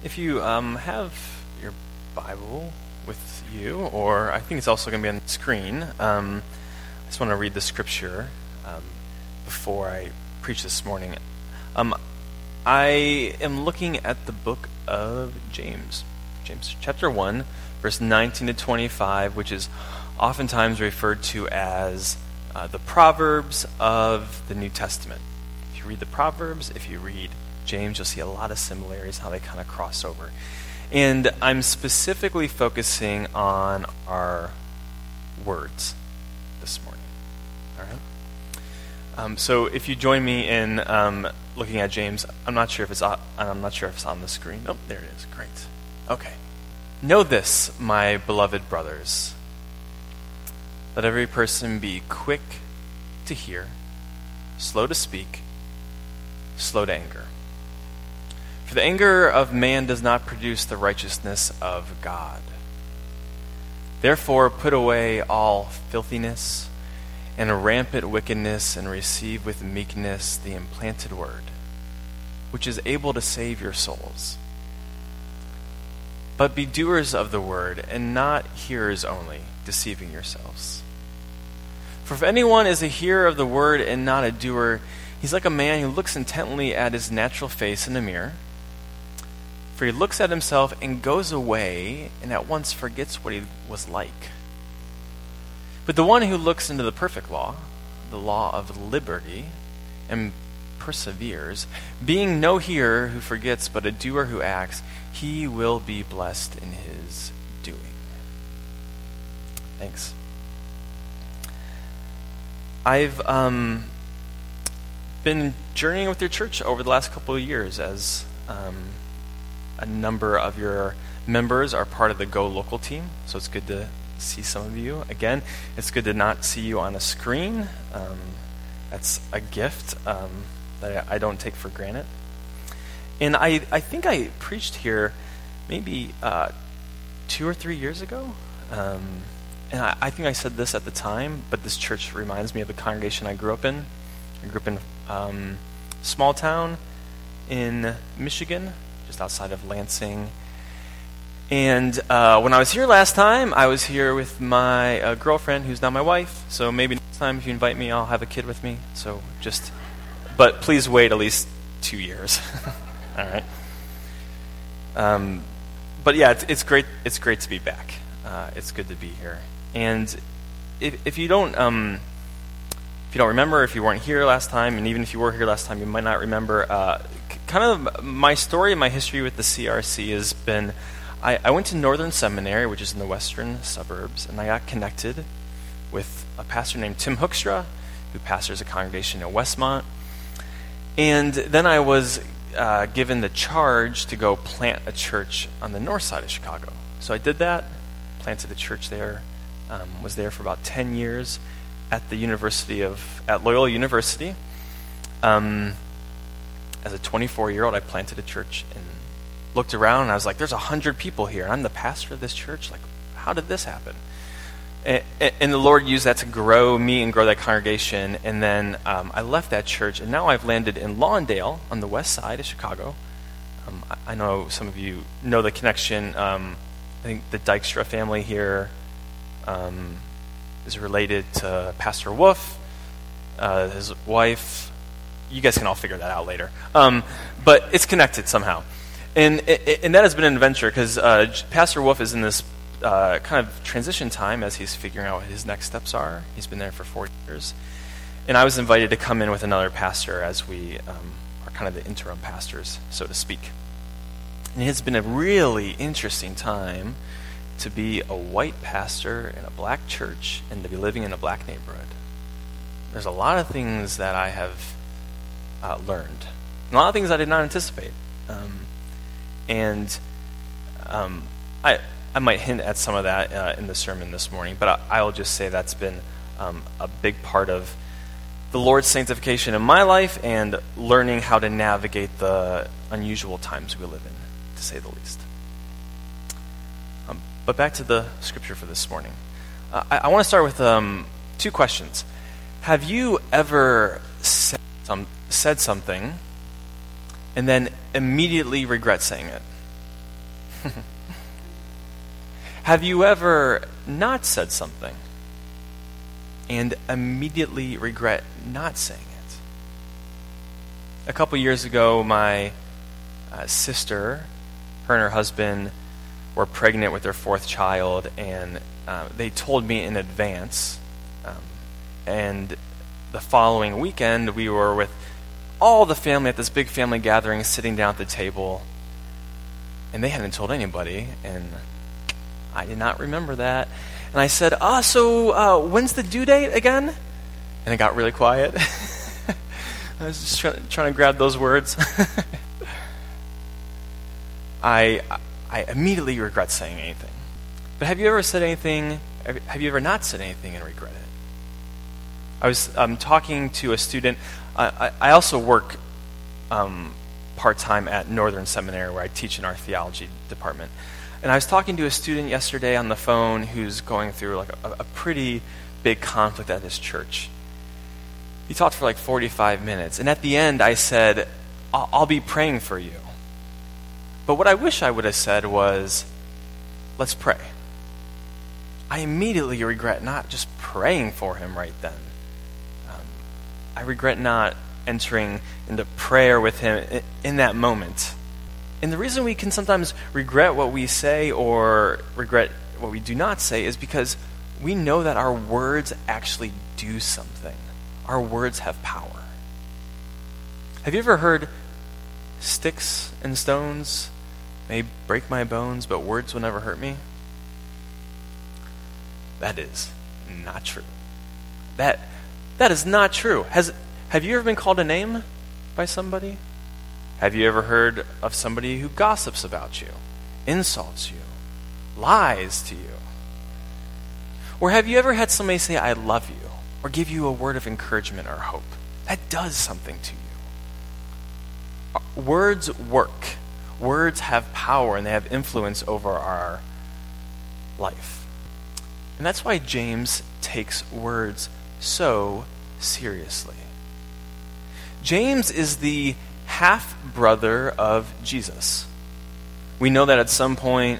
If you have your Bible with you, or I think it's also going to be on the screen, I just want to read the scripture before I preach this morning. I am looking at the book of James chapter 1, verse 19 to 25, which is oftentimes referred to as the Proverbs of the New Testament. If you read the Proverbs, if you read James, you'll see a lot of similarities, how they kind of cross over. And I'm specifically focusing on our words this morning. All right. So if you join me in looking at James, I'm not sure if it's on the screen. Oh, there it is. Great. Okay. Know this, my beloved brothers. Let every person be quick to hear, slow to speak, slow to anger. For the anger of man does not produce the righteousness of God. Therefore put away all filthiness and rampant wickedness, and receive with meekness the implanted word, which is able to save your souls. But be doers of the word, and not hearers only, deceiving yourselves. For if anyone is a hearer of the word and not a doer, he's like a man who looks intently at his natural face in a mirror. For he looks at himself and goes away and at once forgets what he was like. But the one who looks into the perfect law, the law of liberty, and perseveres, being no hearer who forgets but a doer who acts, he will be blessed in his doing. Thanks. I've been journeying with your church over the last couple of years as a number of your members are part of the Go Local team, so it's good to see some of you. Again, it's good to not see you on a screen. That's a gift that I don't take for granted. And I think I preached here maybe 2 or 3 years ago. And I think I said this at the time, but this church reminds me of the congregation I grew up in. I grew up in a small town in Michigan, just outside of Lansing. And when I was here last time, I was here with my girlfriend, who's now my wife. So maybe next time if you invite me, I'll have a kid with me. But please wait at least 2 years. All right. But yeah, it's great. It's great to be back. It's good to be here. And if you don't remember, if you weren't here last time, and even if you were here last time, you might not remember. Kind of my story and my history with the CRC has been, I went to Northern Seminary, which is in the western suburbs, and I got connected with a pastor named Tim Hoekstra, who pastors a congregation in Westmont. And then I was given the charge to go plant a church on the north side of Chicago. So I did that, planted a church there, was there for about 10 years at Loyola University. As a 24-year-old, I planted a church and looked around, and I was like, there's 100 people here. I'm the pastor of this church. Like, how did this happen? And the Lord used that to grow me and grow that congregation. And then I left that church, and now I've landed in Lawndale on the west side of Chicago. I know some of you know the connection. I think the Dykstra family here is related to Pastor Wolf, his wife. You guys can all figure that out later. But it's connected somehow. And that has been an adventure because Pastor Wolf is in this kind of transition time as he's figuring out what his next steps are. He's been there for 4 years. And I was invited to come in with another pastor as we are kind of the interim pastors, so to speak. And it's been a really interesting time to be a white pastor in a black church and to be living in a black neighborhood. There's a lot of things that I have learned. A lot of things I did not anticipate. I might hint at some of that in the sermon this morning, but I'll just say that's been a big part of the Lord's sanctification in my life and learning how to navigate the unusual times we live in, to say the least. But back to the scripture for this morning. I want to start with 2 questions. Have you ever said something and then immediately regret saying it? Have you ever not said something and immediately regret not saying it? A couple years ago, my sister, her and her husband were pregnant with their fourth child, and they told me in advance. And the following weekend, we were with all the family at this big family gathering, sitting down at the table, and they hadn't told anybody, and I did not remember that. And I said, so when's the due date again? And it got really quiet. I was just trying to grab those words. I immediately regret saying anything. But have you ever said anything, have you ever not said anything and regret it? I was talking to a student. I also work part-time at Northern Seminary, where I teach in our theology department. And I was talking to a student yesterday on the phone who's going through like a pretty big conflict at his church. He talked for like 45 minutes. And at the end, I said, I'll be praying for you. But what I wish I would have said was, let's pray. I immediately regret not just praying for him right then. I regret not entering into prayer with him in that moment. And the reason we can sometimes regret what we say or regret what we do not say is because we know that our words actually do something. Our words have power. Have you ever heard, sticks and stones may break my bones, but words will never hurt me? That is not true. That is not true. Have you ever been called a name by somebody? Have you ever heard of somebody who gossips about you, insults you, lies to you? Or have you ever had somebody say, I love you, or give you a word of encouragement or hope? That does something to you. Words work. Words have power, and they have influence over our life. And that's why James takes words so seriously. James is the half-brother of Jesus. We know that at some point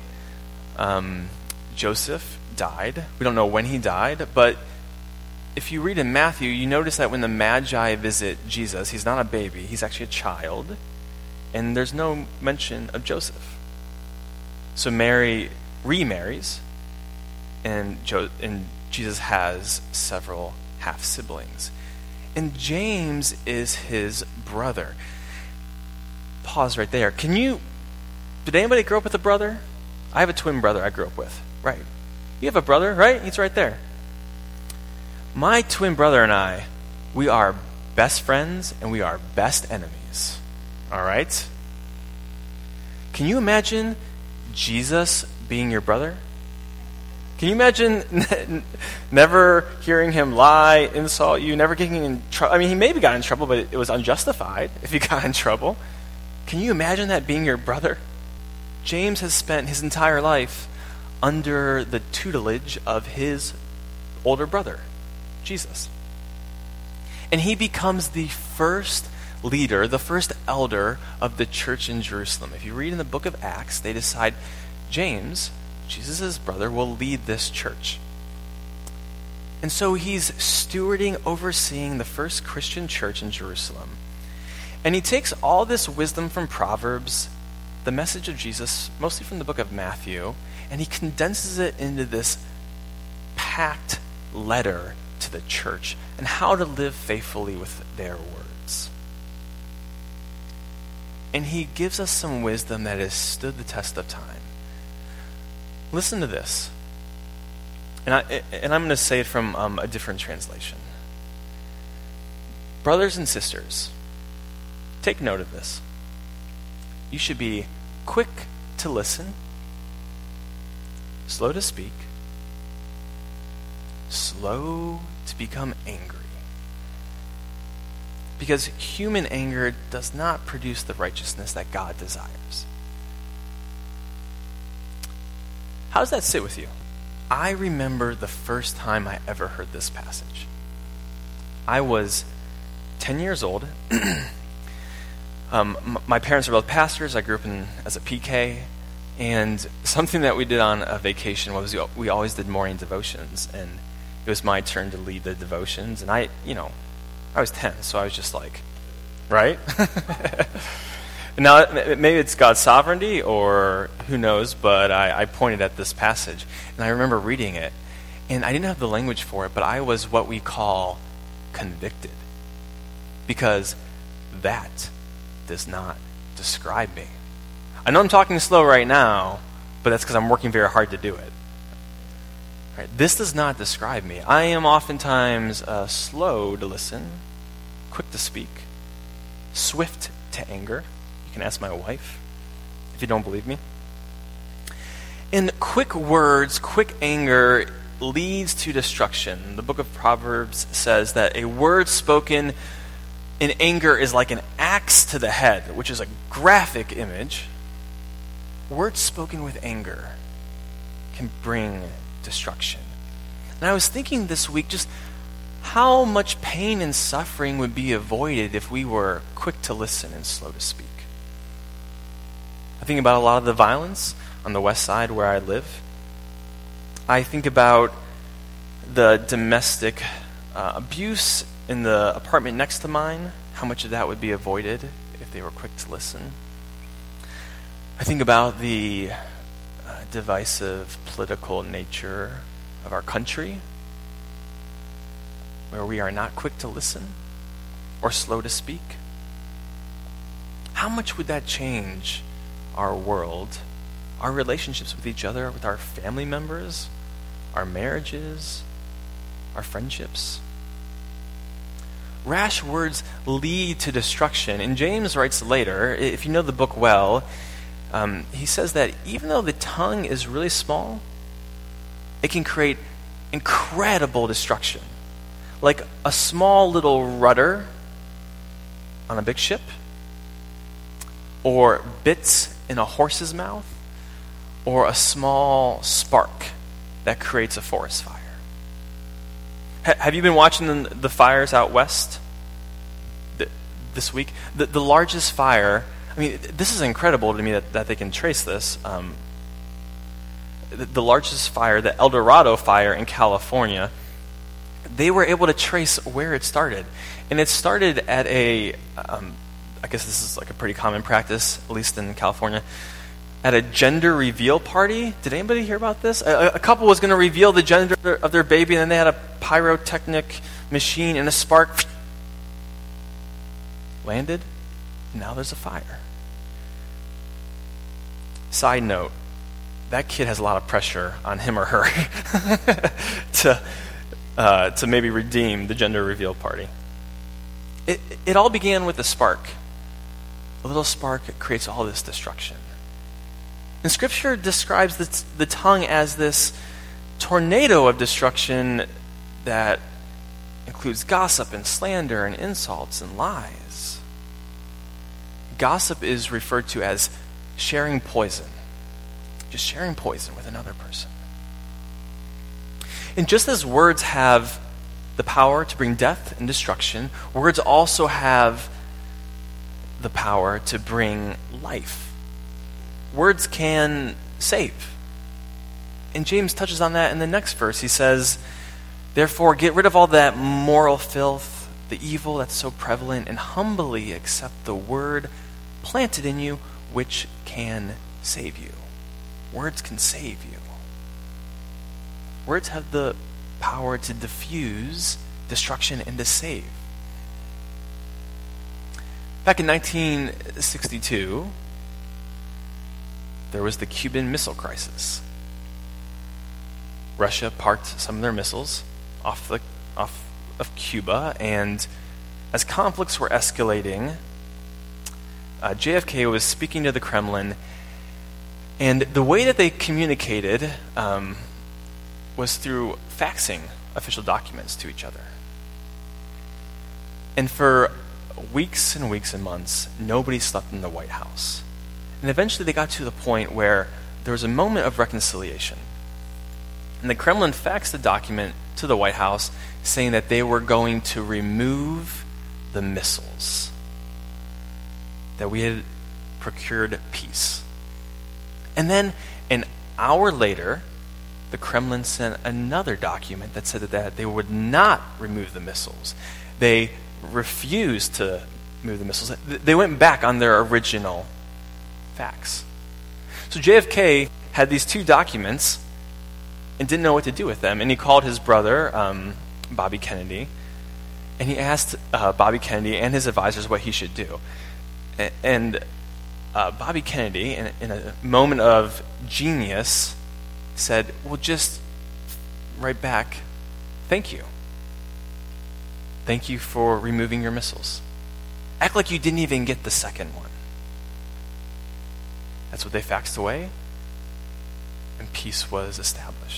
Joseph died. We don't know when he died, but if you read in Matthew, you notice that when the Magi visit Jesus, he's not a baby, he's actually a child, and there's no mention of Joseph. So Mary remarries, and Jesus has several half-siblings. And James is his brother. Pause right there. Did anybody grow up with a brother? I have a twin brother I grew up with. Right. You have a brother, right? He's right there. My twin brother and I, we are best friends and we are best enemies. All right? Can you imagine Jesus being your brother? Can you imagine never hearing him lie, insult you, never getting in trouble? I mean, he maybe got in trouble, but it was unjustified if he got in trouble. Can you imagine that being your brother? James has spent his entire life under the tutelage of his older brother, Jesus. And he becomes the first leader, the first elder of the church in Jerusalem. If you read in the book of Acts, they decide James, Jesus' brother, will lead this church. And so he's stewarding, overseeing the first Christian church in Jerusalem. And he takes all this wisdom from Proverbs, the message of Jesus, mostly from the book of Matthew, and he condenses it into this packed letter to the church and how to live faithfully with their words. And he gives us some wisdom that has stood the test of time. Listen to this. And I'm going to say it from a different translation. Brothers and sisters, take note of this. You should be quick to listen, slow to speak, slow to become angry. Because human anger does not produce the righteousness that God desires. How does that sit with you? I remember the first time I ever heard this passage. I was 10 years old. My parents are both pastors. I grew up as a PK. And something that we did on a vacation was we always did morning devotions, and it was my turn to lead the devotions. And I was 10, so I was just like, right? Now, maybe it's God's sovereignty, or who knows, but I pointed at this passage, and I remember reading it, and I didn't have the language for it, but I was what we call convicted, because that does not describe me. I know I'm talking slow right now, but that's because I'm working very hard to do it. Right? This does not describe me. I am oftentimes slow to listen, quick to speak, swift to anger. You can ask my wife if you don't believe me. And quick words, quick anger leads to destruction. The book of Proverbs says that a word spoken in anger is like an axe to the head, which is a graphic image. Words spoken with anger can bring destruction. And I was thinking this week just how much pain and suffering would be avoided if we were quick to listen and slow to speak. I think about a lot of the violence on the west side where I live. I think about the domestic abuse in the apartment next to mine, how much of that would be avoided if they were quick to listen. I think about the divisive political nature of our country, where we are not quick to listen or slow to speak. How much would that change our world, our relationships with each other, with our family members, our marriages, our friendships? Rash words lead to destruction. And James writes later, if you know the book well, he says that even though the tongue is really small, it can create incredible destruction. Like a small little rudder on a big ship, or bits in a horse's mouth, or a small spark that creates a forest fire. Have you been watching the fires out west this week? The largest fire, I mean, this is incredible to me that they can trace this. The largest fire, the El Dorado fire in California, they were able to trace where it started. And it started at I guess this is like a pretty common practice, at least in California, at a gender reveal party. Did anybody hear about this? A couple was going to reveal the gender of their baby, and then they had a pyrotechnic machine, and a spark landed, and now there's a fire. Side note, that kid has a lot of pressure on him or her to maybe redeem the gender reveal party. It all began with a spark. A little spark creates all this destruction. And Scripture describes the tongue as this tornado of destruction that includes gossip and slander and insults and lies. Gossip is referred to as sharing poison. Just sharing poison with another person. And just as words have the power to bring death and destruction, words also have the power to bring life. Words can save. And James touches on that in the next verse. He says, therefore, get rid of all that moral filth, the evil that's so prevalent, and humbly accept the word planted in you, which can save you. Words can save you. Words have the power to diffuse destruction and to save. Back in 1962, there was the Cuban Missile Crisis. Russia parked some of their missiles off of Cuba, and as conflicts were escalating, JFK was speaking to the Kremlin, and the way that they communicated was through faxing official documents to each other. And for weeks and weeks and months, nobody slept in the White House. And eventually they got to the point where there was a moment of reconciliation. And the Kremlin faxed the document to the White House saying that they were going to remove the missiles, that we had procured peace. And then an hour later, the Kremlin sent another document that said that they would not remove the missiles. They refused to move the missiles. They went back on their original facts. So JFK had these two documents and didn't know what to do with them. And he called his brother, Bobby Kennedy, and he asked Bobby Kennedy and his advisors what he should do. And Bobby Kennedy, in a moment of genius, said, well, just write back, thank you. Thank you for removing your missiles. Act like you didn't even get the second one. That's what they faxed away, and peace was established.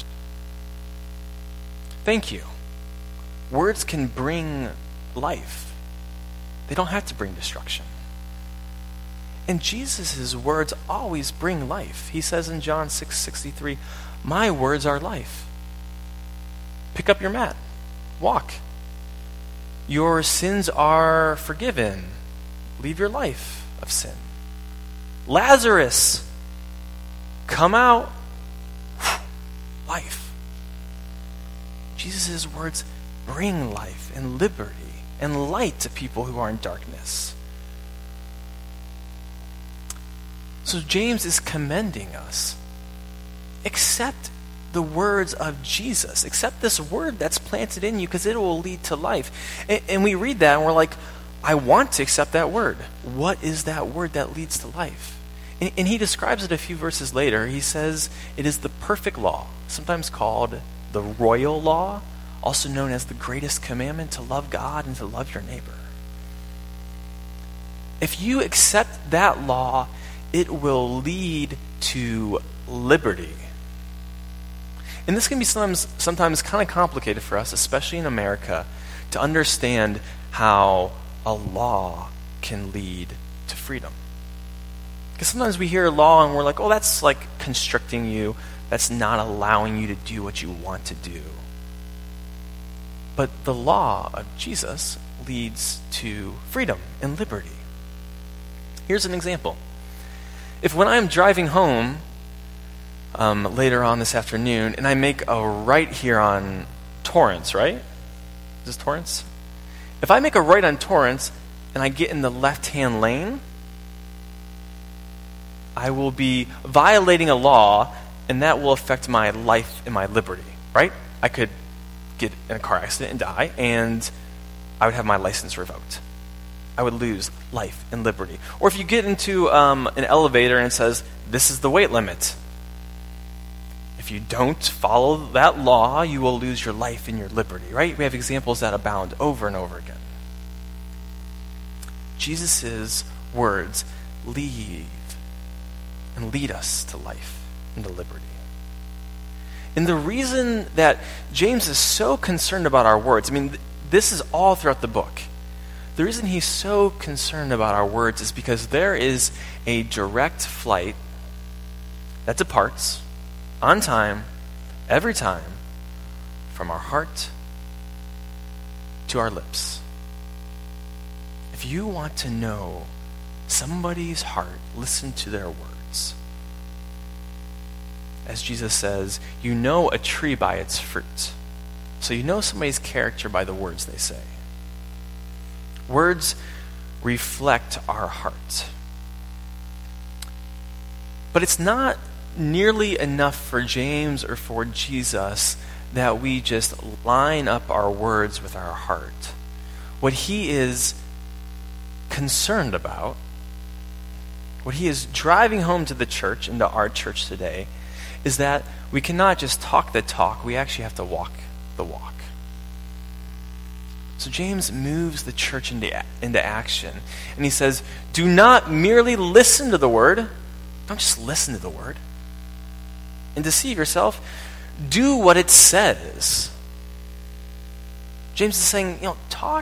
Thank you. Words can bring life. They don't have to bring destruction. And Jesus' words always bring life. He says in John 6:63, my words are life. Pick up your mat. Walk. Your sins are forgiven. Leave your life of sin. Lazarus, come out. Life. Jesus' words bring life and liberty and light to people who are in darkness. So James is commending us. Accept the words of Jesus. Accept this word that's planted in you because it will lead to life. And we read that and we're like, I want to accept that word. What is that word that leads to life? And he describes it a few verses later. He says it is the perfect law, sometimes called the royal law, also known as the greatest commandment, to love God and to love your neighbor. If you accept that law, it will lead to liberty. And this can be sometimes kind of complicated for us, especially in America, to understand how a law can lead to freedom. Because sometimes we hear law and we're like, oh, that's like constricting you. That's not allowing you to do what you want to do. But the law of Jesus leads to freedom and liberty. Here's an example. If when I'm driving home later on this afternoon and I make a right here on Torrance, right? Is this Torrance? If I make a right on Torrance and I get in the left-hand lane, I will be violating a law, and that will affect my life and my liberty, right? I could get in a car accident and die, and I would have my license revoked. I would lose life and liberty. Or if you get into an elevator and it says, this is the weight limit. If you don't follow that law, you will lose your life and your liberty, right? We have examples that abound over and over again. Jesus' words lead us to life and to liberty. And the reason that James is so concerned about our words, I mean, this is all throughout the book. The reason he's so concerned about our words is because there is a direct flight that departs on time, every time, from our heart to our lips. If you want to know somebody's heart, listen to their words. As Jesus says, you know a tree by its fruit. So you know somebody's character by the words they say. Words reflect our heart. But it's not nearly enough for James or for Jesus that we just line up our words with our heart. What he is concerned about, what he is driving home to the church and to our church today, is that we cannot just talk the talk, we actually have to walk the walk. So James moves the church into action. And he says, do not merely listen to the word. Don't just listen to the word and deceive yourself. Do what it says. James is saying, talk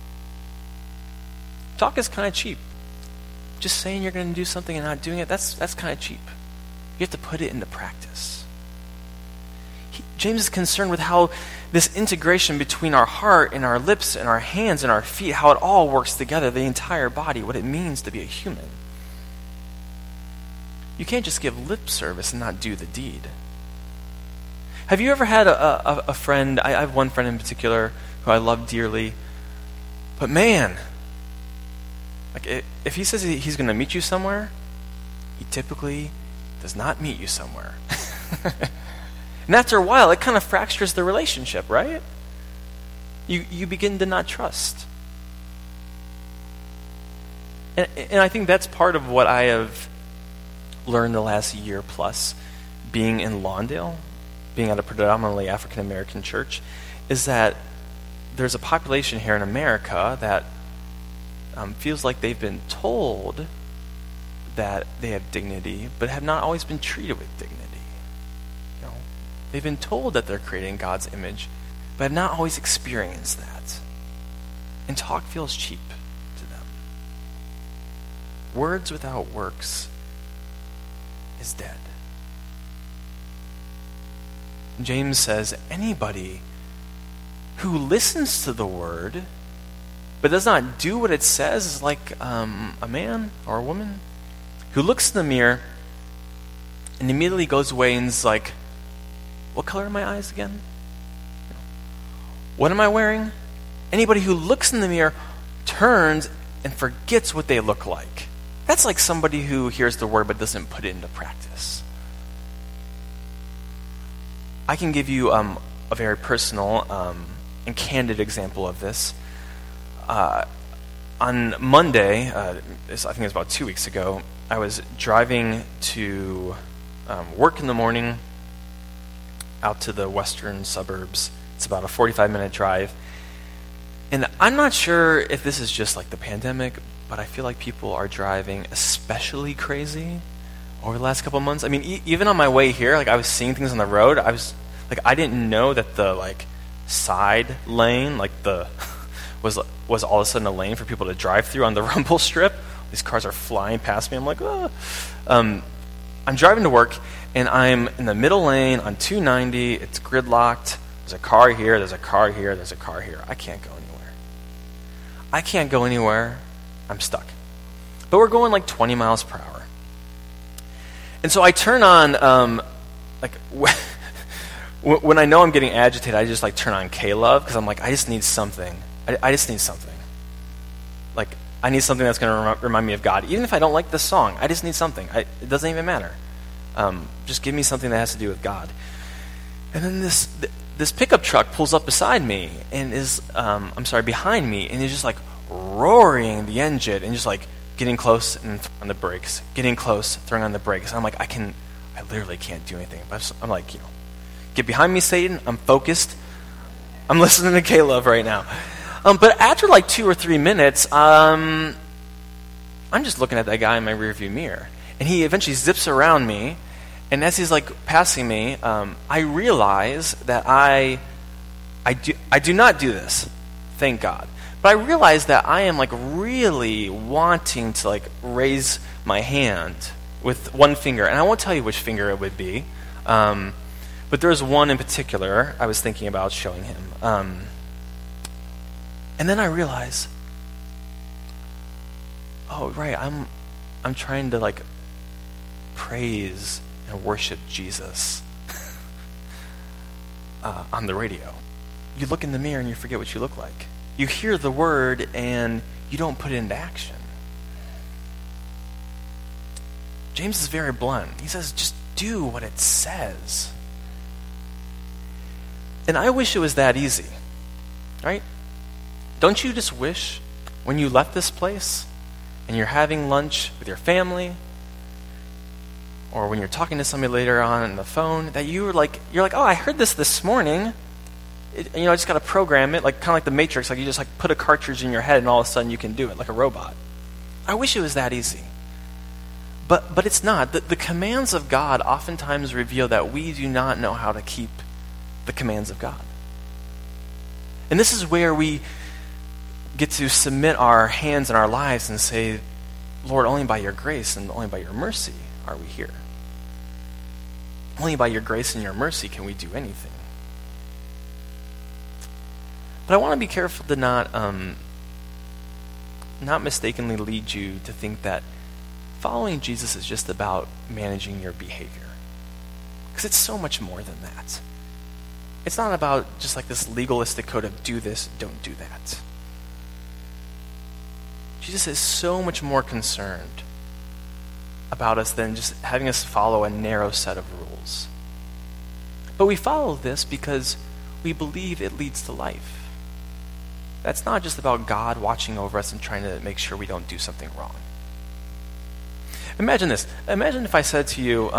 is kind of cheap. Just saying you're going to do something and not doing it, that's kind of cheap. You have to put it into practice. James is concerned with how this integration between our heart and our lips and our hands and our feet, how it all works together, the entire body, what it means to be a human. you can't just give lip service and not do the deed. Have you ever had a friend, I have one friend in particular who I love dearly, but man, like if he says he's going to meet you somewhere, he typically does not meet you somewhere. And after a while, it kind of fractures the relationship, right? You begin to not trust. And I think that's part of what I have learned the last year plus being in Lawndale, being at a predominantly African-American church, is that there's a population here in America that feels like they've been told that they have dignity, but have not always been treated with dignity. You know, they've been told that they're created in God's image, but have not always experienced that. And talk feels cheap to them. Words without works is dead. James says anybody who listens to the word but does not do what it says is like a man or a woman who looks in the mirror and immediately goes away and is like, what color are my eyes again? What am I wearing? Anybody who looks in the mirror turns and forgets what they look like. That's like somebody who hears the word but doesn't put it into practice. I can give you a very personal and candid example of this. On Monday, I think it was about 2 weeks ago, I was driving to work in the morning out to the western suburbs. It's about a 45-minute drive. And I'm not sure if this is just like the pandemic, but I feel like people are driving especially crazy over the last couple of months. I mean, even on my way here, like I was seeing things on the road. I didn't know that the like side lane, like the was all of a sudden a lane for people to drive through on the rumble strip. These cars are flying past me. I'm like, oh. I'm driving to work, and I'm in the middle lane on 290. It's gridlocked. There's a car here. There's a car here. There's a car here. I can't go anywhere. I'm stuck. But we're going like 20 miles per hour. And so I turn on, when I know I'm getting agitated, I just like turn on K-Love because I'm like, I just need something. I just need something. Like, I need something that's going to remind me of God. Even if I don't like this song, I just need something. It doesn't even matter. Just give me something that has to do with God. And then this pickup truck pulls up beside me and is, behind me, and is just like roaring the engine and just like getting close and throwing on the brakes, getting close, throwing on the brakes. And I'm like, I literally can't do anything. But I'm like, get behind me, Satan. I'm focused. I'm listening to K-Love right now. But after like 2 or 3 minutes, I'm just looking at that guy in my rearview mirror. And he eventually zips around me. And as he's like passing me, I realize that I do not do this. Thank God. But I realize that I am like really wanting to like raise my hand with one finger. And I won't tell you which finger it would be. But there's one in particular I was thinking about showing him. And then I realize, oh, right, I'm trying to like praise and worship Jesus on the radio. You look in the mirror and you forget what you look like. You hear the word and you don't put it into action. James is very blunt. He says, just do what it says. And I wish it was that easy, right? Don't you just wish when you left this place and you're having lunch with your family, or when you're talking to somebody later on the phone, that you're like, oh, I heard this morning. I just got to program it, like kind of like the Matrix. Like you just like put a cartridge in your head, and all of a sudden you can do it like a robot. I wish it was that easy, but it's not. The commands of God oftentimes reveal that we do not know how to keep the commands of God, and this is where we get to submit our hands and our lives and say, Lord, only by your grace and only by your mercy are we here. Only by your grace and your mercy can we do anything. But I want to be careful to not mistakenly lead you to think that following Jesus is just about managing your behavior. Because it's so much more than that. It's not about just like this legalistic code of do this, don't do that. Jesus is so much more concerned about us than just having us follow a narrow set of rules. But we follow this because we believe it leads to life. That's not just about God watching over us and trying to make sure we don't do something wrong. Imagine this. Imagine if I said to you,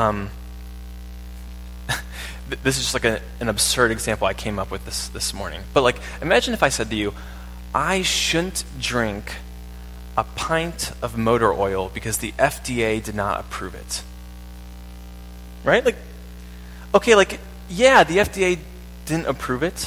this is just like an absurd example I came up with this morning. But like, imagine if I said to you, I shouldn't drink a pint of motor oil because the FDA did not approve it. Right? Like, okay, like, yeah, the FDA didn't approve it.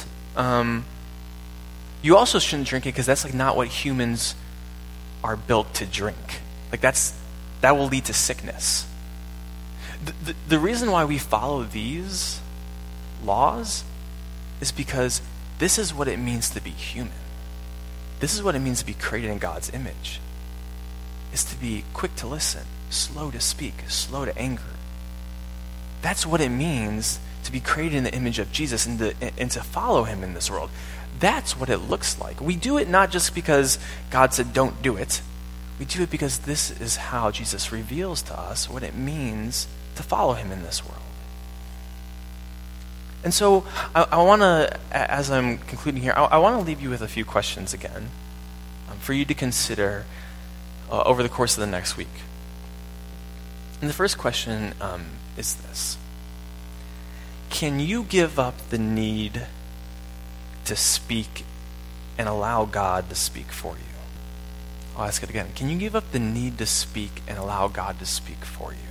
You also shouldn't drink it because that's like not what humans are built to drink. Like that will lead to sickness. The reason why we follow these laws is because this is what it means to be human. This is what it means to be created in God's image. Is to be quick to listen, slow to speak, slow to anger. That's what it means to be created in the image of Jesus and to follow him in this world. That's what it looks like. We do it not just because God said don't do it. We do it because this is how Jesus reveals to us what it means to follow him in this world. And so I want to, as I'm concluding here, I want to leave you with a few questions again for you to consider over the course of the next week. And the first question is this. Can you give up the need to speak and allow God to speak for you? I'll ask it again. Can you give up the need to speak and allow God to speak for you?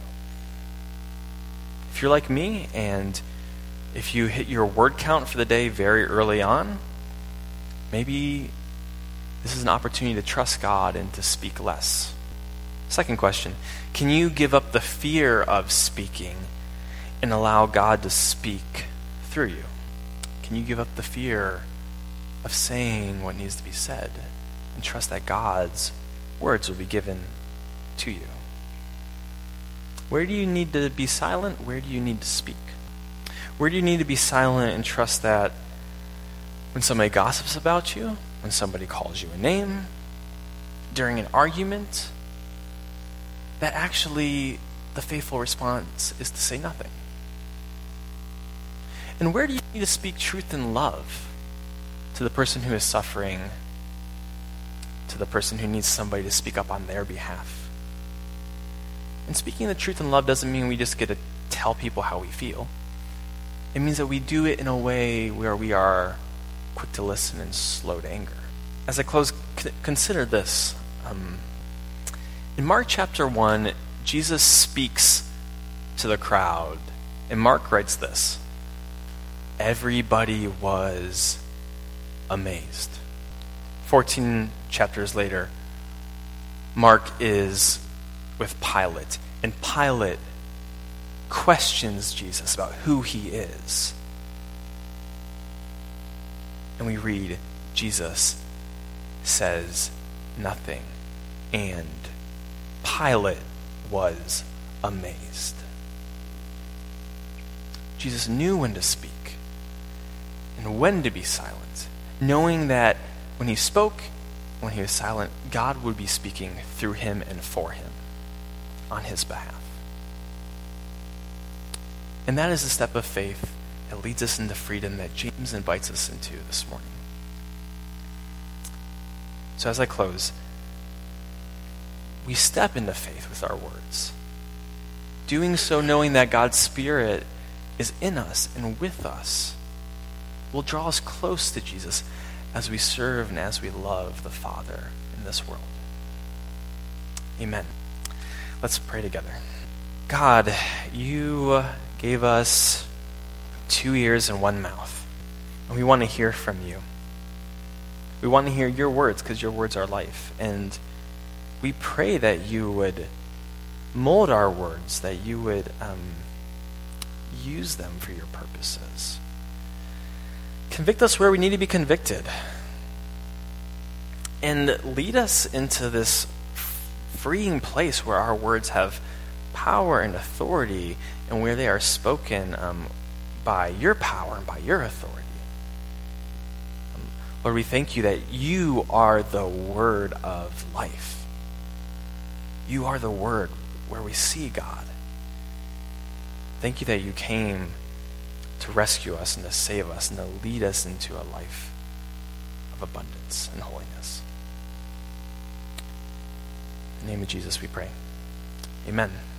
If you're like me, and if you hit your word count for the day very early on, maybe this is an opportunity to trust God and to speak less. Second question, can you give up the fear of speaking and allow God to speak through you? Can you give up the fear of saying what needs to be said and trust that God's words will be given to you? Where do you need to be silent? Where do you need to speak? Where do you need to be silent and trust that when somebody gossips about you, when somebody calls you a name, during an argument, that actually the faithful response is to say nothing? And where do you need to speak truth and love to the person who is suffering, to the person who needs somebody to speak up on their behalf? And speaking the truth and love doesn't mean we just get to tell people how we feel. It means that we do it in a way where we are quick to listen and slow to anger. As I close, consider this. In Mark chapter 1, Jesus speaks to the crowd. And Mark writes this. Everybody was amazed. 14 chapters later, Mark is with Pilate. And Pilate questions Jesus about who he is. And we read, Jesus says nothing. And Pilate was amazed. Jesus knew when to speak and when to be silent, knowing that when he spoke, when he was silent, God would be speaking through him and for him on his behalf. And that is the step of faith that leads us into freedom that James invites us into this morning. So as I close, we step into faith with our words, doing so knowing that God's Spirit is in us and with us, will draw us close to Jesus as we serve and as we love the Father in this world. Amen. Let's pray together. God, you gave us 2 ears and 1 mouth, and we want to hear from you. We want to hear your words because your words are life, and we pray that you would mold our words, that you would use them for your purposes. Convict us where we need to be convicted, and lead us into this freeing place where our words have power and authority, and where they are spoken by your power and by your authority. Lord, we thank you that you are the word of life. You are the word where we see God. Thank you that you came to rescue us and to save us and to lead us into a life of abundance and holiness. In the name of Jesus we pray. Amen.